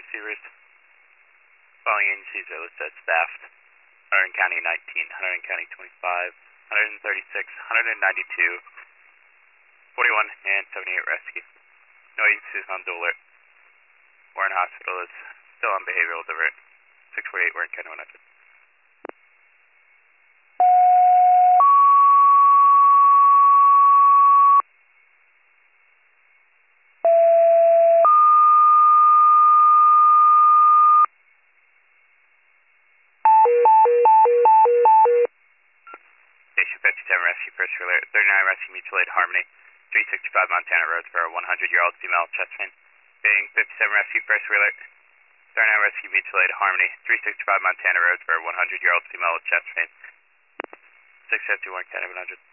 receivers. Following agencies are listed as staffed. Hunterdon County 19, Hunterdon County 25, 136, 192, 41, and 78 rescue. No agencies on dual alert. Warren Hospital is still on behavioral divert. 648 Warren County 100. Station 57 rescue first alert. 39 rescue mutual aid Harmony. 365 Montana Road for a 100-year-old female chest pain. Being 57 rescue first alert. 39 rescue mutual aid Harmony. 365 Montana Road for a 100-year-old female with chest pain. 651 County 100.